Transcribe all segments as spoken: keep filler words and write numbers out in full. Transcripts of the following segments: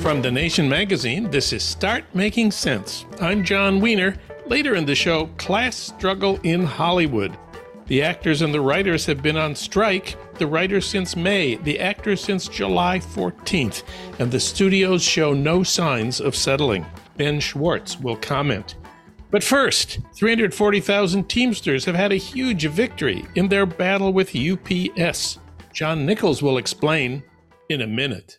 From The Nation magazine, this is Start Making Sense. I'm John Wiener. Later in the show, class struggle in Hollywood. The actors and the writers have been on strike, the writers since May, the actors since July fourteenth, and the studios show no signs of settling. Ben Schwartz will comment. But first, three hundred forty thousand Teamsters have had a huge victory in their battle with U P S. John Nichols will explain in a minute.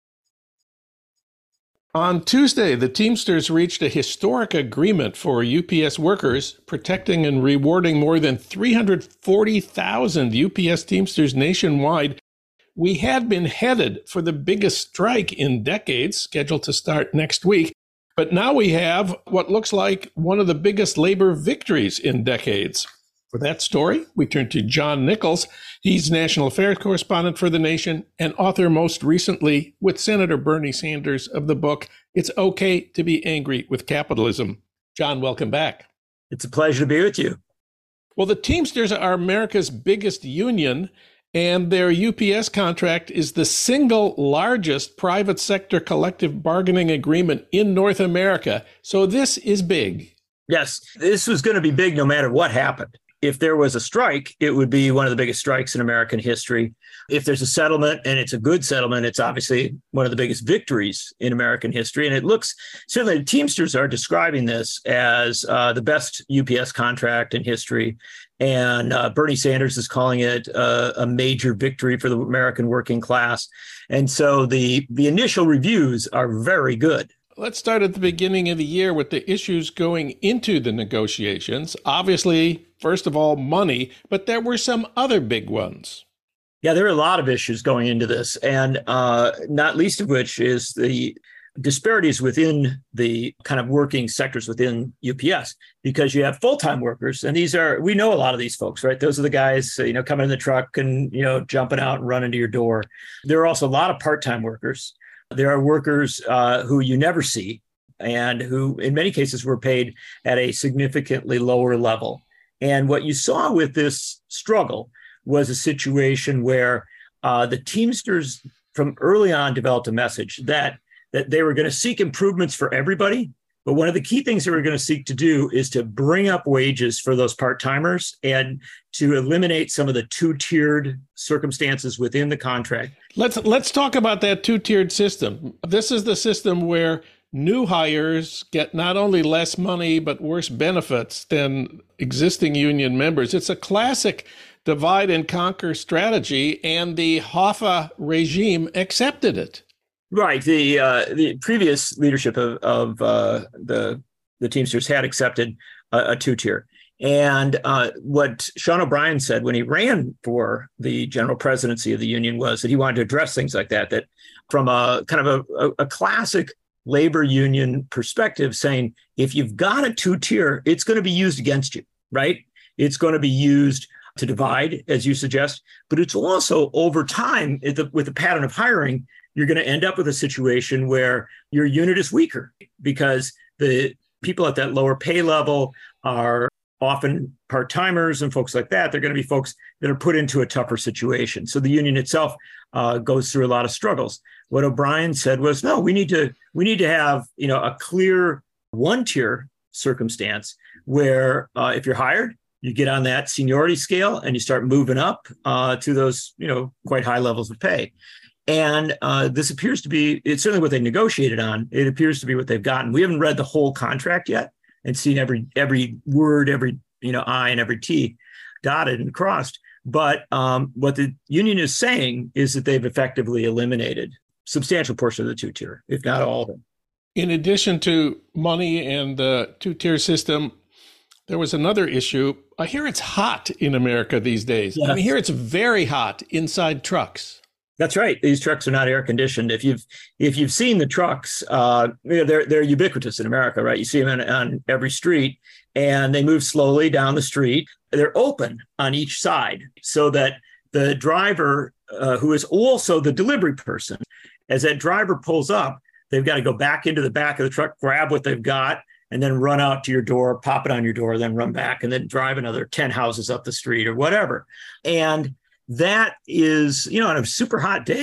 On Tuesday, the Teamsters reached a historic agreement for U P S workers, protecting and rewarding more than three hundred forty thousand U P S Teamsters nationwide. We had been headed for the biggest strike in decades, scheduled to start next week, but now we have what looks like one of the biggest labor victories in decades. For that story, we turn to John Nichols. He's national affairs correspondent for The Nation and author most recently with Senator Bernie Sanders of the book, It's Okay to Be Angry with Capitalism. John, welcome back. It's a pleasure to be with you. Well, the Teamsters are America's biggest union, and their U P S contract is the single largest private sector collective bargaining agreement in North America. So this is big. Yes, this was going to be big no matter what happened. If there was a strike, it would be one of the biggest strikes in American history. If there's a settlement and it's a good settlement, it's obviously one of the biggest victories in American history. And it looks, certainly the Teamsters are describing this as uh, the best U P S contract in history. And uh, Bernie Sanders is calling it uh, a major victory for the American working class. And so the, the initial reviews are very good. Let's start at the beginning of the year with the issues going into the negotiations. Obviously, first of all, money, but there were some other big ones. Yeah, there are a lot of issues going into this, and uh, not least of which is the disparities within the kind of working sectors within U P S, because you have full-time workers, and these are, we know a lot of these folks, right? Those are the guys, you know, coming in the truck and, you know, jumping out and running to your door. There are also a lot of part-time workers. There are workers uh, who you never see and who, in many cases, were paid at a significantly lower level. And what you saw with this struggle was a situation where uh, the Teamsters from early on developed a message that, that they were going to seek improvements for everybody. But one of the key things they were going to seek to do is to bring up wages for those part-timers and to eliminate some of the two-tiered circumstances within the contract. Let's let's talk about that two-tiered system. This is the system where new hires get not only less money, but worse benefits than existing union members. It's a classic divide and conquer strategy, and the Hoffa regime accepted it. Right. The uh, the previous leadership of, of uh, the the Teamsters had accepted a, a two-tier. And uh, what Sean O'Brien said when he ran for the general presidency of the union was that he wanted to address things like that, that from a kind of a, a, a classic labor union perspective, saying, if you've got a two-tier, it's going to be used against you, right? It's going to be used to divide, as you suggest, but it's also over time with the pattern of hiring, you're going to end up with a situation where your unit is weaker because the people at that lower pay level are often part-timers and folks like that. They're going to be folks that are put into a tougher situation. So the union itself uh, goes through a lot of struggles. What O'Brien said was, no, we need to we need to have, you know, a clear one-tier circumstance where uh, if you're hired, you get on that seniority scale and you start moving up uh, to those, you know, quite high levels of pay. And uh, this appears to be, it's certainly what they negotiated on. It appears to be what they've gotten. We haven't read the whole contract yet and seen every every word, every, you know, I and every T dotted and crossed. But um, what the union is saying is that they've effectively eliminated a substantial portion of the two-tier, if not all of them. In addition to money and the two-tier system, there was another issue. I hear it's hot in America these days. Yeah. I mean, here it's very hot inside trucks. That's right. These trucks are not air conditioned. If you've if you've seen the trucks, uh, you know, they're they're ubiquitous in America, right? You see them on, on every street, and they move slowly down the street. They're open on each side so that the driver, uh, who is also the delivery person, as that driver pulls up, they've got to go back into the back of the truck, grab what they've got, and then run out to your door, pop it on your door, then run back, and then drive another ten houses up the street or whatever. And that is, you know, on a super hot day,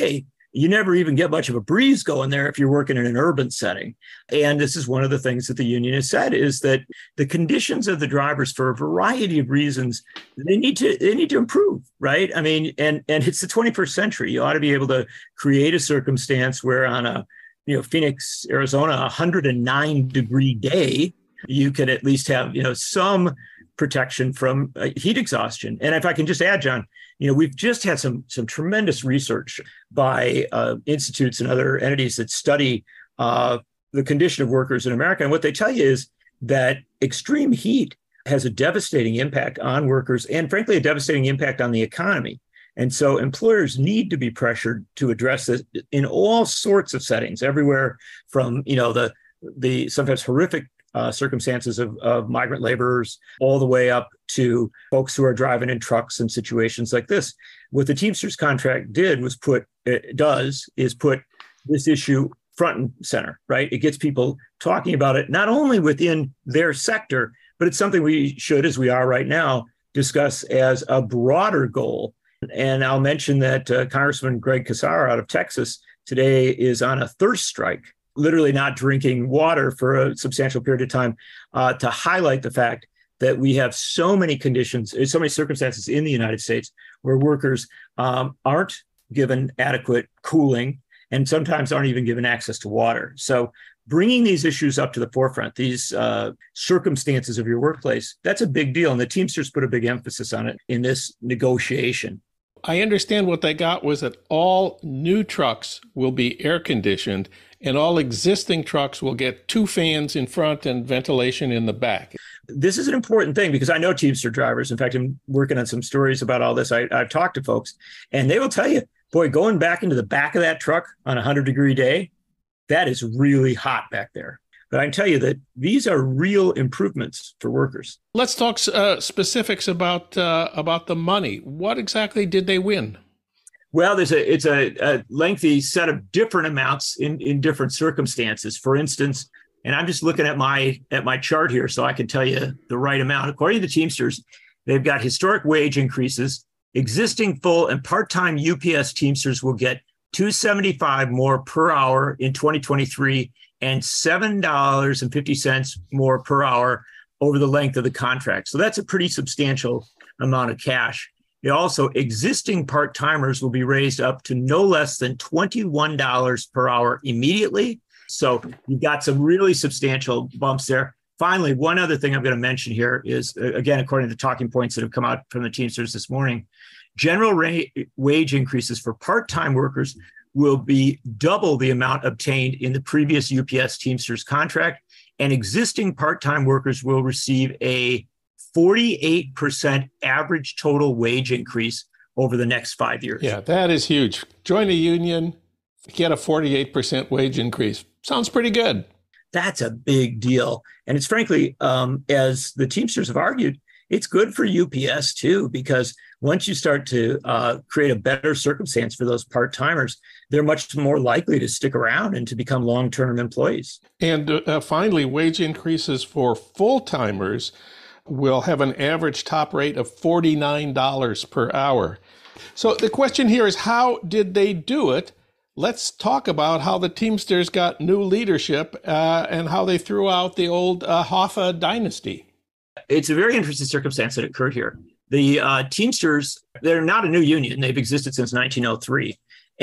you never even get much of a breeze going there if you're working in an urban setting. And this is one of the things that the union has said, is that the conditions of the drivers, for a variety of reasons, they need to they need to improve, right? I mean, and and it's the twenty-first century. You ought to be able to create a circumstance where on a, you know, Phoenix, Arizona, one hundred nine degree day, you could at least have, you know, some protection from uh, heat exhaustion. And if I can just add, John, you know, we've just had some some tremendous research by uh, institutes and other entities that study uh, the condition of workers in America. And what they tell you is that extreme heat has a devastating impact on workers and, frankly, a devastating impact on the economy. And so employers need to be pressured to address this in all sorts of settings, everywhere from, you know, the the sometimes horrific Uh, circumstances of, of migrant laborers, all the way up to folks who are driving in trucks in situations like this. What the Teamsters contract did was put, it does, is put this issue front and center, right? It gets people talking about it, not only within their sector, but it's something we should, as we are right now, discuss as a broader goal. And I'll mention that uh, Congressman Greg Casar out of Texas today is on a thirst strike, literally not drinking water for a substantial period of time, uh, to highlight the fact that we have so many conditions, so many circumstances in the United States where workers um, aren't given adequate cooling and sometimes aren't even given access to water. So bringing these issues up to the forefront, these uh, circumstances of your workplace, that's a big deal. And the Teamsters put a big emphasis on it in this negotiation. I understand what they got was that all new trucks will be air conditioned and all existing trucks will get two fans in front and ventilation in the back. This is an important thing because I know Teamster drivers. In fact, I'm working on some stories about all this. I, I've talked to folks and they will tell you, boy, going back into the back of that truck on a hundred degree day, that is really hot back there. But I can tell you that these are real improvements for workers. Let's talk uh, specifics about uh, about the money. What exactly did they win? Well, there's a it's a, a lengthy set of different amounts in, in different circumstances. For instance, and I'm just looking at my at my chart here so I can tell you the right amount. According to the Teamsters, they've got historic wage increases. Existing full and part-time U P S Teamsters will get two dollars and seventy-five cents more per hour in twenty twenty-three and seven dollars and fifty cents more per hour over the length of the contract. So that's a pretty substantial amount of cash. It also, existing part-timers will be raised up to no less than twenty-one dollars per hour immediately. So you've got some really substantial bumps there. Finally, one other thing I'm going to mention here is, again, according to the talking points that have come out from the Teamsters this morning, general ra- wage increases for part-time workers will be double the amount obtained in the previous U P S Teamsters contract, and existing part-time workers will receive a forty-eight percent average total wage increase over the next five years. Yeah, that is huge. Join a union, get a forty-eight percent wage increase. Sounds pretty good. That's a big deal. And it's frankly, um, as the Teamsters have argued, it's good for U P S too, because once you start to uh, create a better circumstance for those part-timers, they're much more likely to stick around and to become long-term employees. And uh, finally, wage increases for full-timers will have an average top rate of forty-nine dollars per hour. So the question here is, how did they do it? Let's talk about how the Teamsters got new leadership uh, and how they threw out the old uh, Hoffa dynasty. It's a very interesting circumstance that occurred here. The uh, Teamsters, they're not a new union. They've existed since nineteen oh three.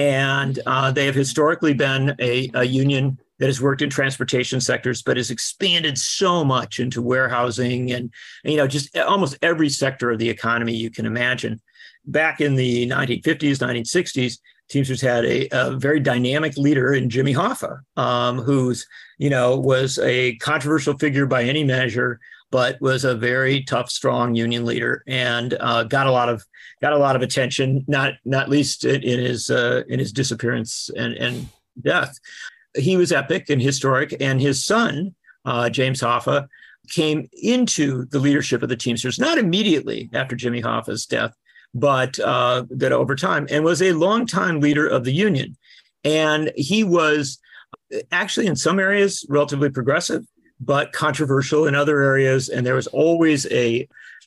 And uh, they have historically been a, a union that has worked in transportation sectors, but has expanded so much into warehousing and, you know, just almost every sector of the economy you can imagine. Back in the nineteen fifties, nineteen sixties, Teamsters had a, a very dynamic leader in Jimmy Hoffa, um, who's, you know, was a controversial figure by any measure, but was a very tough, strong union leader and uh, got a lot of got a lot of attention, not not least in, in his uh, in his disappearance and, and death. He was epic and historic, and his son, uh, James Hoffa, came into the leadership of the Teamsters, not immediately after Jimmy Hoffa's death, but uh, that over time, and was a longtime leader of the union. And he was actually in some areas relatively progressive, but controversial in other areas. And there was always a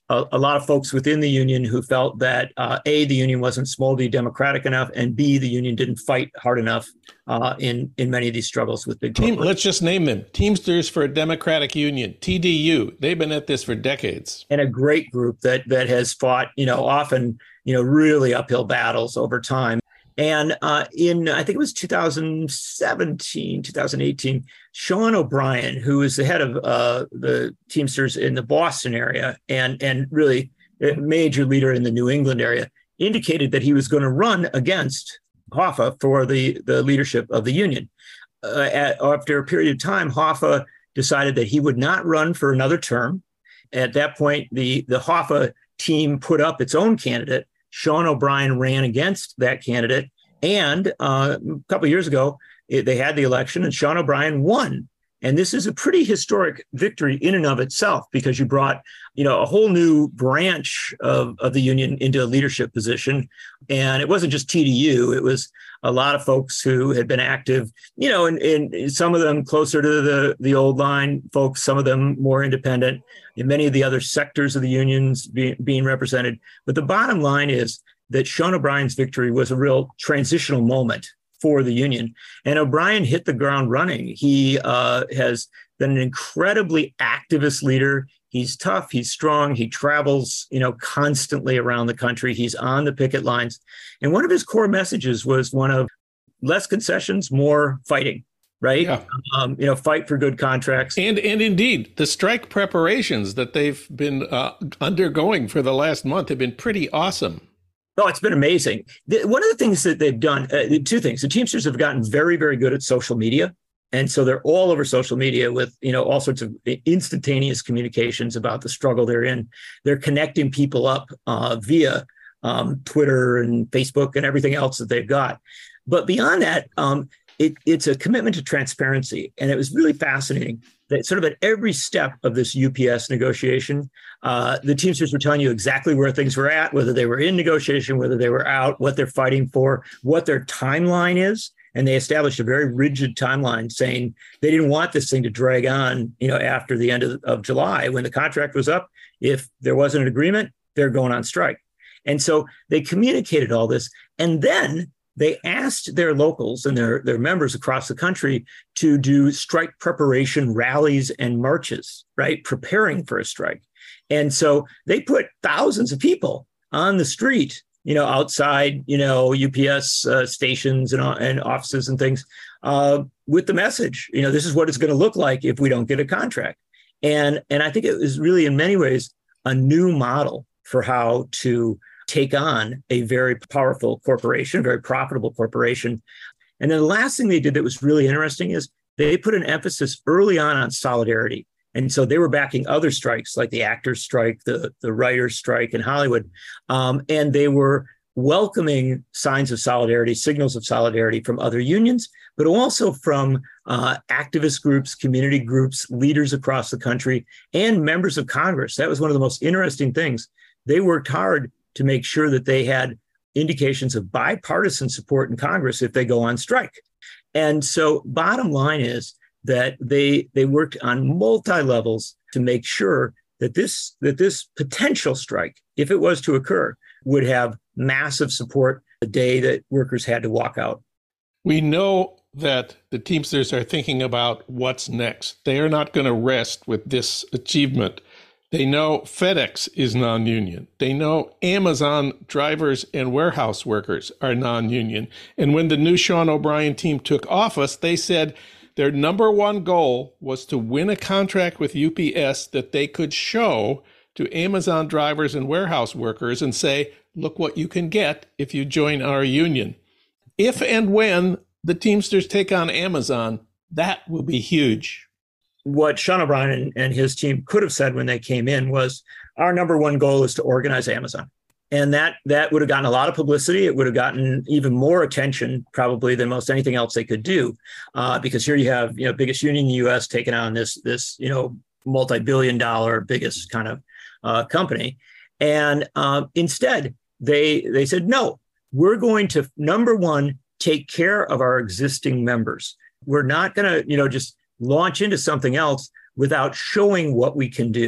a, a lot of folks within the union who felt that uh, A, the union wasn't smoldy democratic enough, and B, the union didn't fight hard enough uh, in, in many of these struggles with big Team, corporations. let's just name them. Teamsters for a Democratic Union, T D U. They've been at this for decades. And a great group that that has fought, you know, often, you know, really uphill battles over time. And uh, in, I think it was two thousand seventeen, two thousand eighteen, Sean O'Brien, who is the head of uh, the Teamsters in the Boston area and, and really a major leader in the New England area, indicated that he was going to run against Hoffa for the, the leadership of the union. Uh, at, after a period of time, Hoffa decided that he would not run for another term. At that point, the, the Hoffa team put up its own candidate. Sean O'Brien ran against that candidate. And uh, a couple of years ago, it, they had the election and Sean O'Brien won. And this is a pretty historic victory in and of itself, because you brought, you know, a whole new branch of, of the union into a leadership position. And it wasn't just T D U. It was a lot of folks who had been active, you know, and, and some of them closer to the, the old line folks, some of them more independent, and many of the other sectors of the unions be, being represented. But the bottom line is that Sean O'Brien's victory was a real transitional moment for the union. And O'Brien hit the ground running. He uh, has been an incredibly activist leader. He's tough, he's strong, he travels, you know, constantly around the country. He's on the picket lines. And one of his core messages was one of less concessions, more fighting, right? Yeah. Um, you know, fight for good contracts. And and indeed, the strike preparations that they've been uh, undergoing for the last month have been pretty awesome. Oh, it's been amazing. The, one of the things that they've done, uh, two things. The Teamsters have gotten very, very good at social media. And so they're all over social media with, you know, all sorts of instantaneous communications about the struggle they're in. They're connecting people up uh, via um, Twitter and Facebook and everything else that they've got. But beyond that, um, it, it's a commitment to transparency. And it was really fascinating that sort of at every step of this U P S negotiation, uh, the Teamsters were telling you exactly where things were at, whether they were in negotiation, whether they were out, what they're fighting for, what their timeline is. And they established a very rigid timeline saying they didn't want this thing to drag on, you know, after the end of, of July when the contract was up. If there wasn't an agreement, they're going on strike. And so they communicated all this. And then they asked their locals and their, their members across the country to do strike preparation rallies and marches, right? Preparing for a strike. And so they put thousands of people on the street, you know, outside, you know, U P S uh, stations and, and offices and things uh, with the message, you know, this is what it's going to look like if we don't get a contract. And, and I think it was really in many ways a new model for how to take on a very powerful corporation, a very profitable corporation. And then the last thing they did that was really interesting is they put an emphasis early on on solidarity. And so they were backing other strikes like the actors' strike, the, the writers' strike in Hollywood. Um, and they were welcoming signs of solidarity, signals of solidarity from other unions, but also from uh, activist groups, community groups, leaders across the country, and members of Congress. That was one of the most interesting things. They worked hard to make sure that they had indications of bipartisan support in Congress if they go on strike. And so bottom line is that they they worked on multi-levels to make sure that this that this potential strike, if it was to occur, would have massive support the day that workers had to walk out. We know that the Teamsters are thinking about what's next. They are not going to rest with this achievement. They know FedEx is non-union. They know Amazon drivers and warehouse workers are non-union. And when the new Sean O'Brien team took office, they said their number one goal was to win a contract with U P S that they could show to Amazon drivers and warehouse workers and say, look what you can get if you join our union. If and when the Teamsters take on Amazon, that will be huge. What Sean O'Brien and, and his team could have said when they came in was, our number one goal is to organize Amazon. And that that would have gotten a lot of publicity. It would have gotten even more attention probably than most anything else they could do, uh, because here you have, you know, biggest union in the U S taking on this, this you know, multi-billion dollar biggest kind of uh, company. And uh, instead, they they said, no, we're going to, number one, take care of our existing members. We're not going to, you know, just launch into something else without showing what we can do.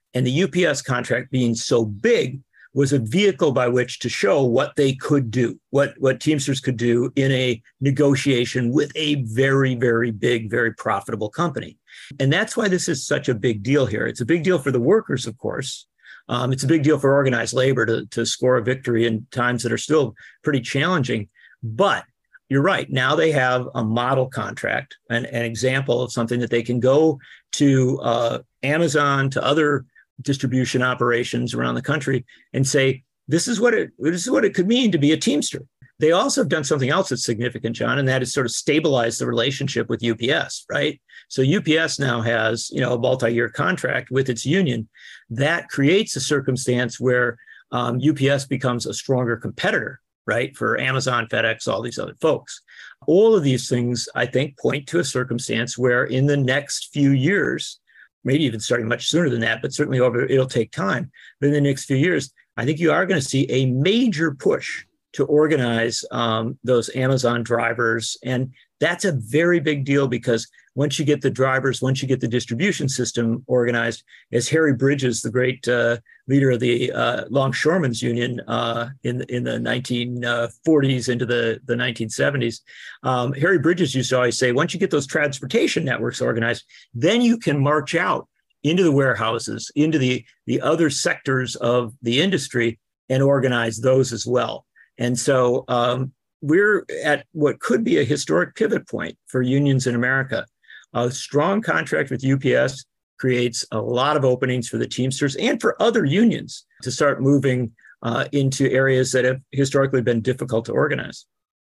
And the U P S contract being so big was a vehicle by which to show what they could do, what, what Teamsters could do in a negotiation with a very, very big, very profitable company. And that's why this is such a big deal here. It's a big deal for the workers, of course. Um, it's a big deal for organized labor to, to score a victory in times that are still pretty challenging. But you're right. Now they have a model contract, an, an example of something that they can go to uh, Amazon, to other distribution operations around the country and say, this is what it this is what it could mean to be a Teamster. They also have done something else that's significant, John, and that is sort of stabilize the relationship with U P S, right? So U P S now has, you know, a multi-year contract with its union. That creates a circumstance where um, U P S becomes a stronger competitor, right, for Amazon, FedEx, all these other folks. All of these things, I think, point to a circumstance where in the next few years, maybe even starting much sooner than that, but certainly over, it'll take time. But in the next few years, I think you are going to see a major push to organize um, those Amazon drivers. And that's a very big deal because once you get the drivers, once you get the distribution system organized, as Harry Bridges, the great uh, leader of the uh, Longshoremen's Union uh, in, in the nineteen forties into the, the nineteen seventies, um, Harry Bridges used to always say, once you get those transportation networks organized, then you can march out into the warehouses, into the, the other sectors of the industry and organize those as well. And so um, we're at what could be a historic pivot point for unions in America. A strong contract with U P S creates a lot of openings for the Teamsters and for other unions to start moving uh, into areas that have historically been difficult to organize.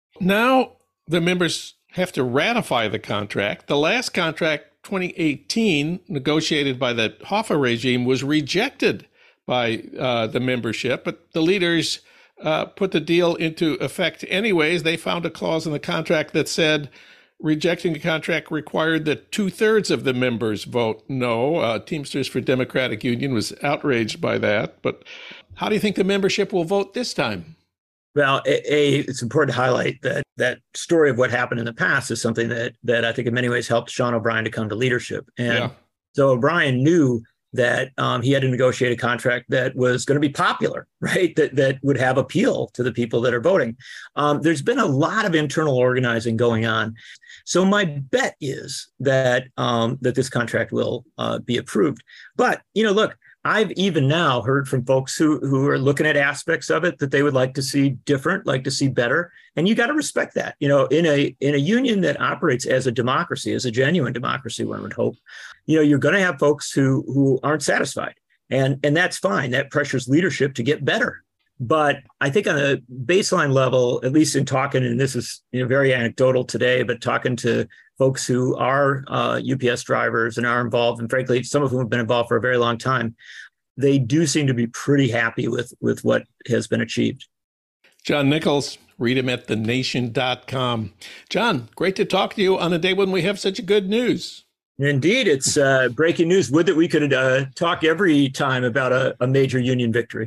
Now the members have to ratify the contract. The last contract, twenty eighteen, negotiated by the Hoffa regime, was rejected by uh, the membership, but the leaders uh, put the deal into effect anyways. They found a clause in the contract that said rejecting the contract required that two-thirds of the members vote no. Uh, Teamsters for Democratic Union was outraged by that. But how do you think the membership will vote this time? Well, a, a, it's important to highlight that that story of what happened in the past is something that that I think in many ways helped Sean O'Brien to come to leadership. And yeah. So O'Brien knew that um, he had to negotiate a contract that was going to be popular, right? That that would have appeal to the people that are voting. Um, there's been a lot of internal organizing going on. So my bet is that um, that this contract will uh, be approved. But, you know, look, I've even now heard from folks who who are looking at aspects of it that they would like to see different, like to see better. And you got to respect that. You know, in a in a union that operates as a democracy, as a genuine democracy, one would hope, you know, you're going to have folks who who aren't satisfied. And, and that's fine. That pressures leadership to get better. But I think on a baseline level, at least in talking, and this is you know, very anecdotal today, but talking to folks who are uh, U P S drivers and are involved, and frankly, some of whom have been involved for a very long time, they do seem to be pretty happy with, with what has been achieved. John Nichols, read him at the nation dot com. John, great to talk to you on a day when we have such good news. Indeed, it's uh, breaking news. Would that we could uh, talk every time about a, a major union victory.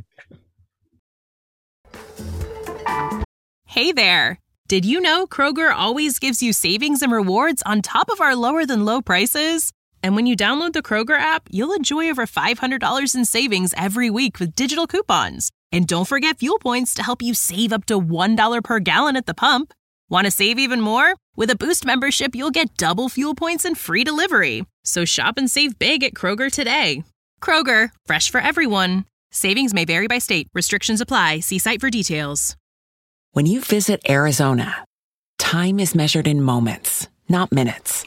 Hey there. Did you know Kroger always gives you savings and rewards on top of our lower than low prices? And when you download the Kroger app, you'll enjoy over five hundred dollars in savings every week with digital coupons. And don't forget fuel points to help you save up to one dollar per gallon at the pump. Want to save even more? With a Boost membership, you'll get double fuel points and free delivery. So shop and save big at Kroger today. Kroger, fresh for everyone. Savings may vary by state. Restrictions apply. See site for details. When you visit Arizona, time is measured in moments, not minutes.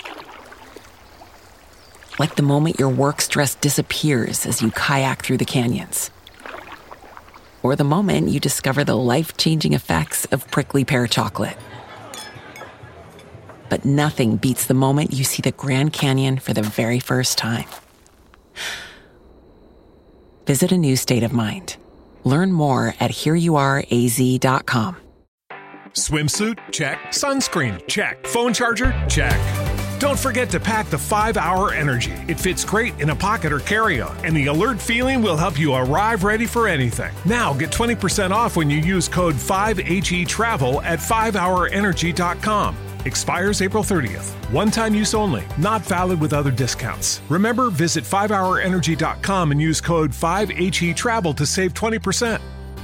Like the moment your work stress disappears as you kayak through the canyons. Or the moment you discover the life-changing effects of prickly pear chocolate. But nothing beats the moment you see the Grand Canyon for the very first time. Visit a new state of mind. Learn more at here you are a z dot com. Swimsuit? Check. Sunscreen? Check. Phone charger? Check. Don't forget to pack the five hour Energy. It fits great in a pocket or carry-on, and the alert feeling will help you arrive ready for anything. Now get twenty percent off when you use code five H E Travel at five hour energy dot com. Expires April thirtieth. One-time use only. Not valid with other discounts. Remember, visit five hour energy dot com and use code five H E travel to save twenty percent.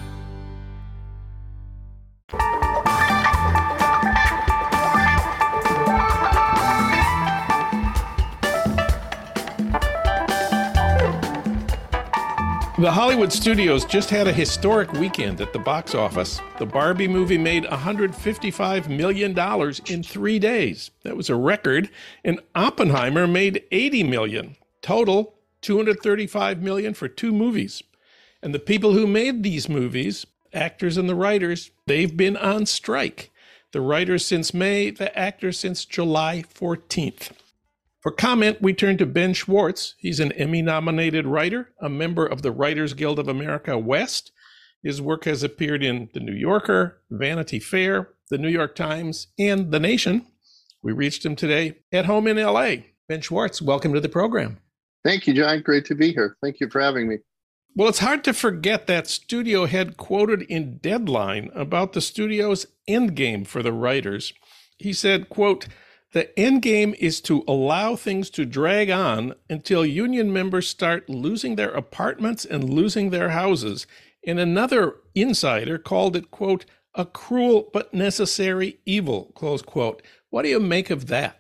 The Hollywood studios just had a historic weekend at the box office. The Barbie movie made one hundred fifty-five million dollars in three days. That was a record. And Oppenheimer made eighty million dollars. Total, two hundred thirty-five million dollars for two movies. And the people who made these movies, actors and the writers, they've been on strike. The writers since May, the actors since July fourteenth. For comment, we turn to Ben Schwartz. He's an Emmy-nominated writer, a member of the Writers Guild of America West. His work has appeared in The New Yorker, Vanity Fair, The New York Times, and The Nation. We reached him today at home in L A. Ben Schwartz, welcome to the program. Thank you, John. Great to be here. Thank you for having me. Well, it's hard to forget that studio head quoted in Deadline about the studio's endgame for the writers. He said, quote, "The endgame is to allow things to drag on until union members start losing their apartments and losing their houses." And another insider called it, quote, "a cruel but necessary evil," close quote. What do you make of that?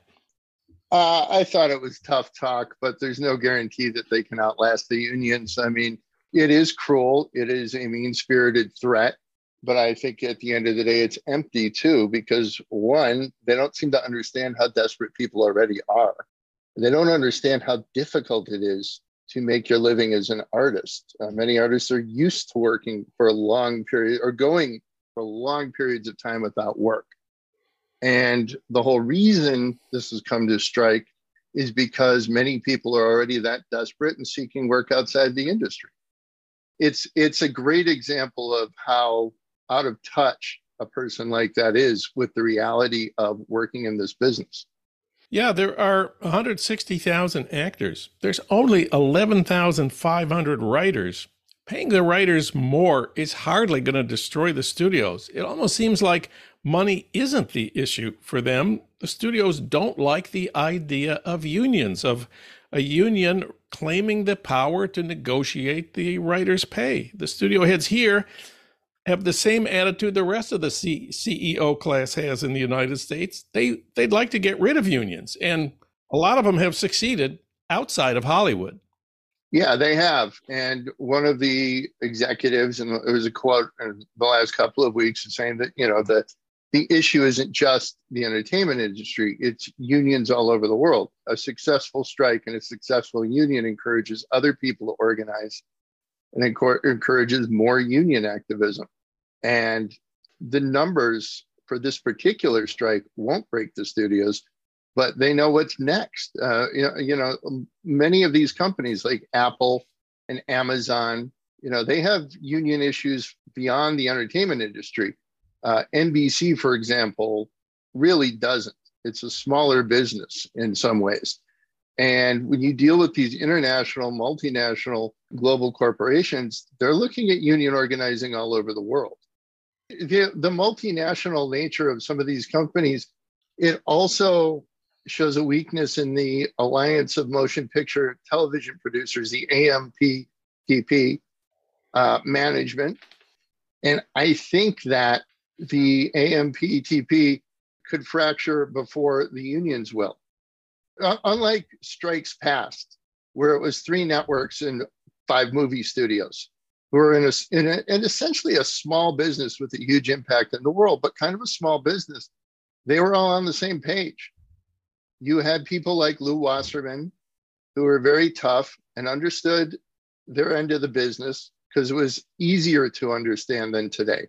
Uh, I thought it was tough talk, but there's no guarantee that they can outlast the unions. I mean, it is cruel. It is a mean-spirited threat. But I think at the end of the day, it's empty too, because one, they don't seem to understand how desperate people already are. They don't understand how difficult it is to make your living as an artist. Uh, many artists are used to working for a long period or going for long periods of time without work. And the whole reason this has come to strike is because many people are already that desperate and seeking work outside the industry. It's, it's a great example of how out of touch a person like that is with the reality of working in this business. Yeah, there are one hundred sixty thousand actors. There's only eleven thousand five hundred writers. Paying the writers more is hardly going to destroy the studios. It almost seems like money isn't the issue for them. The studios don't like the idea of unions, of a union claiming the power to negotiate the writers' pay. The studio heads here have the same attitude the rest of the C- CEO class has in the United States. They, they'd like to get rid of unions, and a lot of them have succeeded outside of Hollywood. Yeah, they have. And one of the executives, and there was a quote in the last couple of weeks saying that, you know, the, the issue isn't just the entertainment industry, it's unions all over the world. A successful strike and a successful union encourages other people to organize and encourages more union activism. And the numbers for this particular strike won't break the studios, but they know what's next. Uh, you know, you know, many of these companies like Apple and Amazon, you know, they have union issues beyond the entertainment industry. Uh, N B C, for example, really doesn't. It's a smaller business in some ways. And when you deal with these international, multinational, global corporations, they're looking at union organizing all over the world. The, the multinational nature of some of these companies, it also shows a weakness in the Alliance of Motion Picture Television Producers, the A M P T P uh, management. And I think that the A M P T P could fracture before the unions will. Uh, unlike strikes past, where it was three networks and five movie studios who were in, a, in, a, in essentially a small business with a huge impact in the world, but kind of a small business, they were all on the same page. You had people like Lew Wasserman, who were very tough and understood their end of the business because it was easier to understand than today.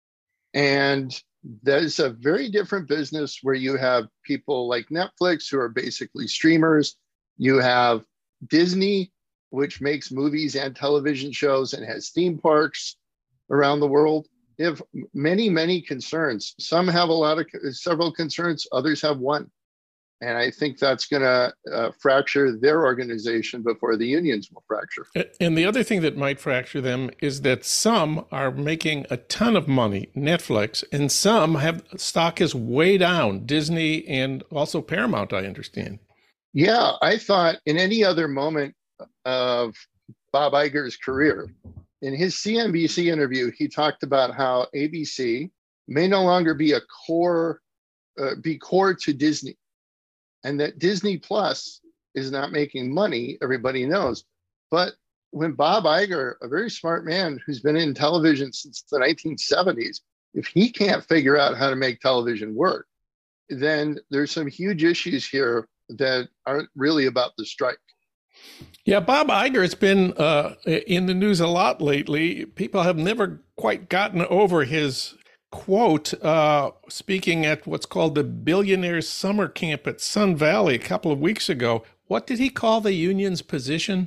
And there's a very different business where you have people like Netflix, who are basically streamers. You have Disney, which makes movies and television shows and has theme parks around the world. They have many, many concerns. Some have a lot of, several concerns, others have one. And I think that's going to uh, fracture their organization before the unions will fracture. And the other thing that might fracture them is that some are making a ton of money, Netflix, and some have stock is way down, Disney and also Paramount, I understand. Yeah, I thought in any other moment of Bob Iger's career, in his C N B C interview, he talked about how A B C may no longer be a core, uh, be core to Disney. And that Disney Plus is not making money, everybody knows. But when Bob Iger, a very smart man who's been in television since the nineteen seventies, if he can't figure out how to make television work, then there's some huge issues here that aren't really about the strike. Yeah, Bob Iger has been uh, in the news a lot lately. People have never quite gotten over his quote, uh, speaking at what's called the Billionaires Summer Camp at Sun Valley a couple of weeks ago. What did he call the union's position?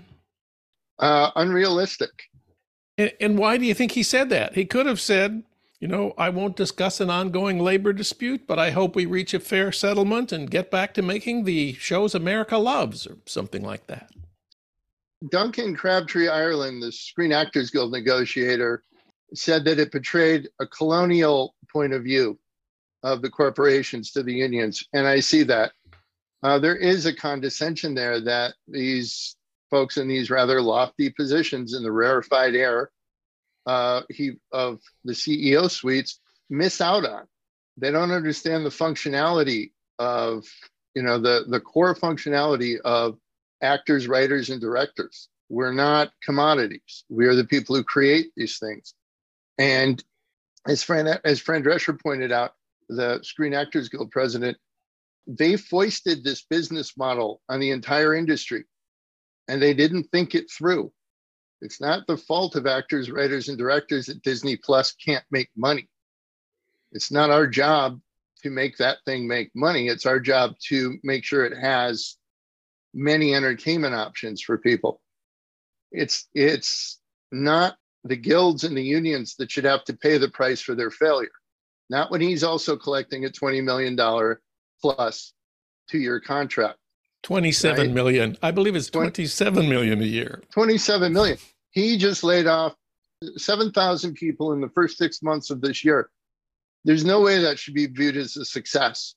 Uh, unrealistic. And, and why do you think he said that? He could have said, you know, I won't discuss an ongoing labor dispute, but I hope we reach a fair settlement and get back to making the shows America loves, or something like that. Duncan Crabtree Ireland, the Screen Actors Guild negotiator, said that it portrayed a colonial point of view of the corporations to the unions. And I see that. Uh, there is a condescension there that these folks in these rather lofty positions in the rarefied air uh, he, of the C E O suites miss out on. They don't understand the functionality of, you know, the, the core functionality of actors, writers, and directors. We're not commodities. We are the people who create these things. And as Fran, as Fran Drescher pointed out, the Screen Actors Guild president, they foisted this business model on the entire industry, and they didn't think it through. It's not the fault of actors, writers, and directors that Disney Plus can't make money. It's not our job to make that thing make money. It's our job to make sure it has many entertainment options for people. It's, it's not the guilds and the unions that should have to pay the price for their failure. Not when he's also collecting a twenty million dollars plus two-year contract. twenty-seven right? million. I believe it's twenty-seven million a year. twenty-seven million. He just laid off seven thousand people in the first six months of this year. There's no way that should be viewed as a success.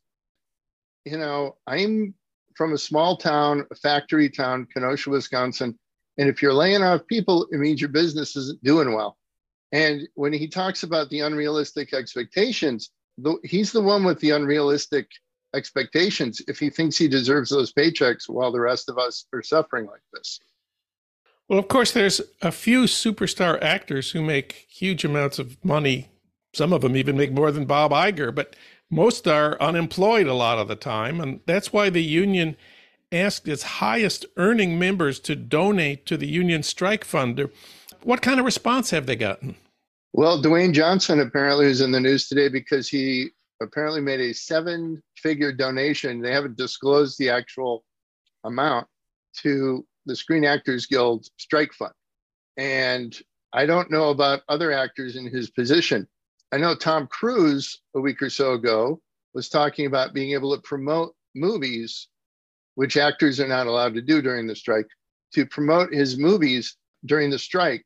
You know, I'm from a small town, a factory town, Kenosha, Wisconsin. And if you're laying off people, it means your business isn't doing well. And when he talks about the unrealistic expectations, he's the one with the unrealistic expectations if he thinks he deserves those paychecks while the rest of us are suffering like this. Well, of course, there's a few superstar actors who make huge amounts of money. Some of them even make more than Bob Iger, but most are unemployed a lot of the time. And that's why the union asked its highest earning members to donate to the union strike fund. What kind of response have they gotten? Well, Dwayne Johnson apparently is in the news today because he apparently made a seven-figure donation. They haven't disclosed the actual amount to the Screen Actors Guild strike fund. And I don't know about other actors in his position. I know Tom Cruise a week or so ago was talking about being able to promote movies, which actors are not allowed to do during the strike, to promote his movies during the strike.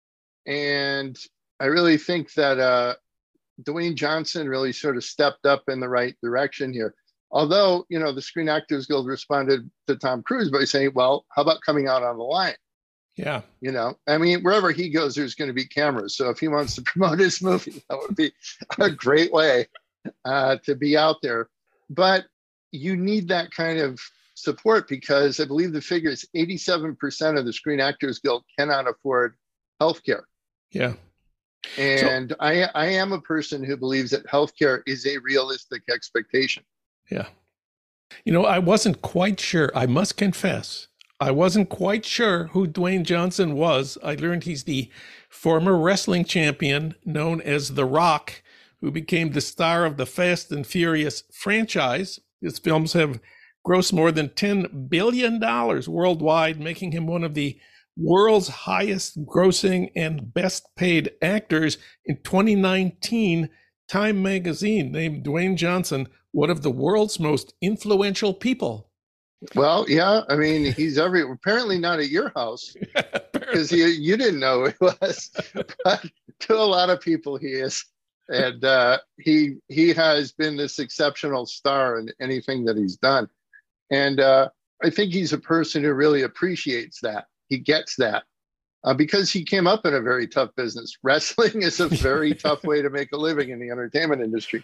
And I really think that uh, Dwayne Johnson really sort of stepped up in the right direction here. Although, you know, the Screen Actors Guild responded to Tom Cruise by saying, well, how about coming out on the line? Yeah. You know, I mean, wherever he goes, there's going to be cameras. So if he wants to promote his movie, that would be a great way uh, to be out there. But you need that kind of support because I believe the figure is eighty-seven percent of the Screen Actors Guild cannot afford healthcare. Yeah. And so, I, I am a person who believes that healthcare is a realistic expectation. Yeah. You know, I wasn't quite sure, I must confess, I wasn't quite sure who Dwayne Johnson was. I learned he's the former wrestling champion known as The Rock, who became the star of the Fast and Furious franchise. His films have grossed more than ten billion dollars worldwide, making him one of the world's highest grossing and best paid actors. In twenty nineteen, Time magazine named Dwayne Johnson one of the world's most influential people. Well, yeah, I mean, he's every apparently not at your house because you, you didn't know who he was, but to a lot of people he is. And uh, he he has been this exceptional star in anything that he's done. And uh, I think he's a person who really appreciates that. He gets that uh, because he came up in a very tough business. Wrestling is a very tough way to make a living in the entertainment industry.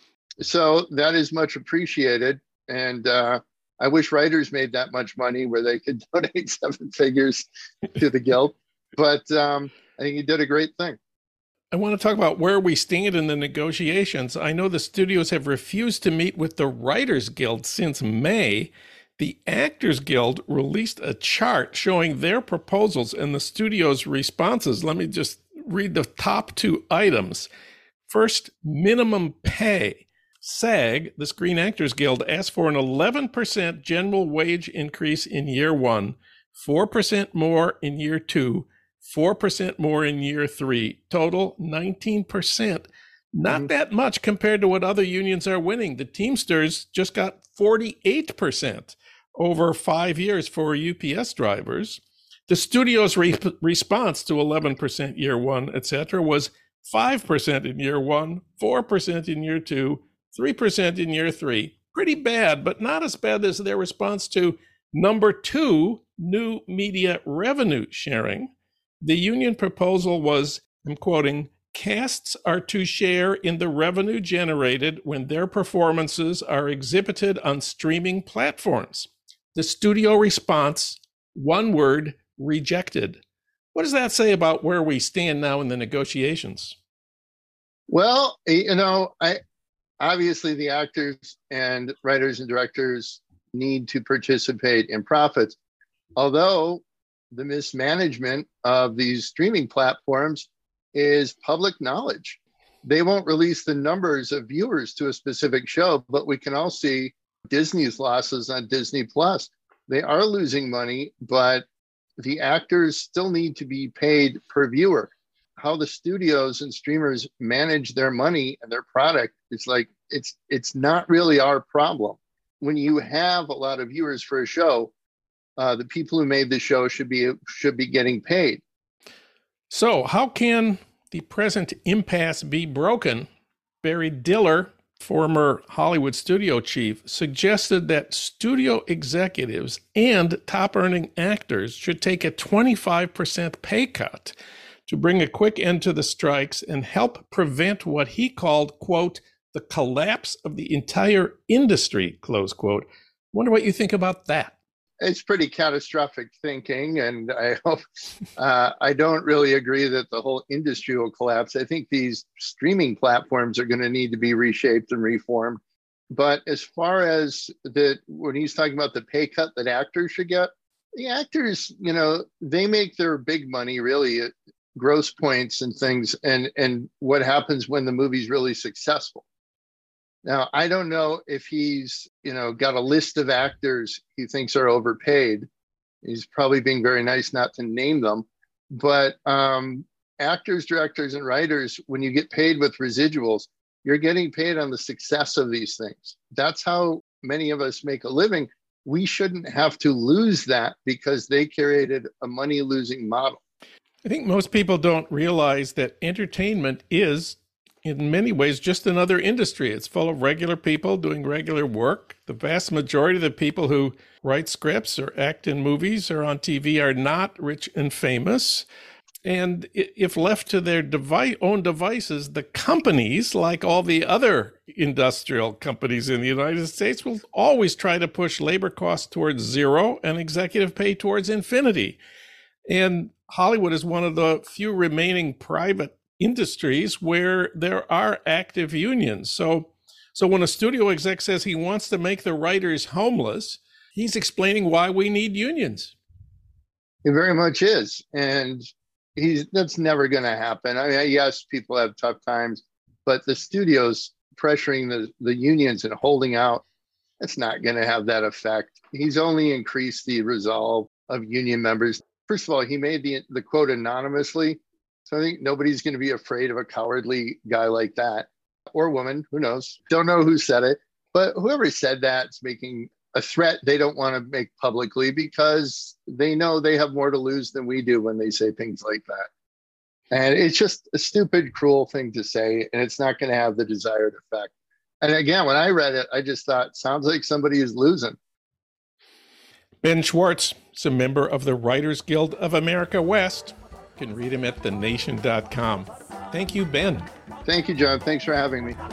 So that is much appreciated. And uh, I wish writers made that much money where they could donate seven figures to the guild. But um, I think he did a great thing. I want to talk about where we stand in the negotiations. I know the studios have refused to meet with the Writers Guild since May. The Actors Guild released a chart showing their proposals and the studio's responses. Let me just read the top two items. First, minimum pay. SAG, the Screen Actors Guild, asked for an eleven percent general wage increase in year one, four percent more in year two, four percent more in year three, total nineteen percent. Not mm-hmm. that much compared to what other unions are winning. The Teamsters just got forty-eight percent over five years for U P S drivers. The studio's re- response to eleven percent year one, et cetera, was five percent in year one, four percent in year two, three percent in year three. Pretty bad, but not as bad as their response to number two, new media revenue sharing. The union proposal was, I'm quoting, casts are to share in the revenue generated when their performances are exhibited on streaming platforms. The studio response, one word, rejected. What does that say about where we stand now in the negotiations? Well, you know, I obviously the actors and writers and directors need to participate in profits, although the mismanagement of these streaming platforms is public knowledge. They won't release the numbers of viewers to a specific show, but we can all see Disney's losses on Disney Plus. They are losing money, but the actors still need to be paid per viewer. How the studios and streamers manage their money and their product, it's like, it's it's not really our problem. When you have a lot of viewers for a show, uh, the people who made the show should be should be getting paid. So how can the present impasse be broken? Barry Diller, former Hollywood studio chief, suggested that studio executives and top-earning actors should take a twenty-five percent pay cut to bring a quick end to the strikes and help prevent what he called, quote, the collapse of the entire industry, close quote. Wonder what you think about that. It's pretty catastrophic thinking, and I hope uh, I don't really agree that the whole industry will collapse. I think these streaming platforms are going to need to be reshaped and reformed. But as far as the when he's talking about the pay cut that actors should get, the actors, you know, they make their big money really at gross points and things, and and what happens when the movie's really successful. Now, I don't know if he's, you know, got a list of actors he thinks are overpaid. He's probably being very nice not to name them. But um, actors, directors, and writers, when you get paid with residuals, you're getting paid on the success of these things. That's how many of us make a living. We shouldn't have to lose that because they created a money-losing model. I think most people don't realize that entertainment is, in many ways, just another industry. It's full of regular people doing regular work. The vast majority of the people who write scripts or act in movies or on T V are not rich and famous. And if left to their device, own devices, the companies, like all the other industrial companies in the United States, will always try to push labor costs towards zero and executive pay towards infinity. And Hollywood is one of the few remaining private industries where there are active unions. So, so when a studio exec says he wants to make the writers homeless, he's explaining why we need unions. It very much is. And he's that's never going to happen. I mean, yes, people have tough times, but the studios pressuring the, the unions and holding out, that's not going to have that effect. He's only increased the resolve of union members. First of all, he made the, the quote anonymously. So I think nobody's going to be afraid of a cowardly guy like that, or woman, who knows? Don't know who said it. But whoever said that's making a threat they don't want to make publicly because they know they have more to lose than we do when they say things like that. And it's just a stupid, cruel thing to say, and it's not going to have the desired effect. And again, when I read it, I just thought, sounds like somebody is losing. Ben Schwartz is a member of the Writers Guild of America West. You can read him at the nation dot com. Thank you, Ben. Thank you, John. Thanks for having me.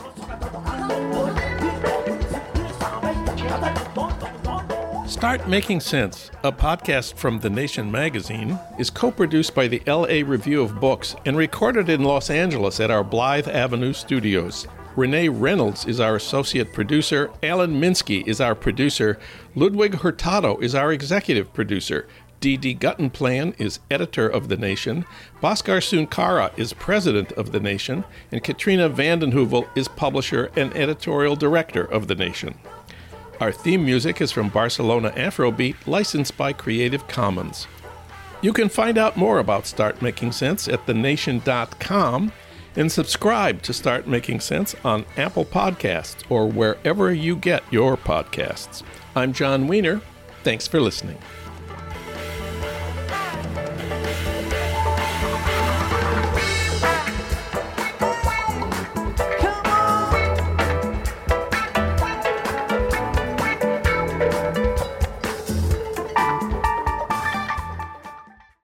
Start Making Sense, a podcast from The Nation magazine, is co-produced by the L A Review of Books and recorded in Los Angeles at our Blythe Avenue studios. Renee Reynolds is our associate producer. Alan Minsky is our producer. Ludwig Hurtado is our executive producer. Dee Dee Guttenplan is editor of The Nation. Bhaskar Sunkara is president of The Nation. And Katrina vanden Heuvel is publisher and editorial director of The Nation. Our theme music is from Barcelona Afrobeat, licensed by Creative Commons. You can find out more about Start Making Sense at the nation dot com and subscribe to Start Making Sense on Apple Podcasts or wherever you get your podcasts. I'm John Wiener. Thanks for listening.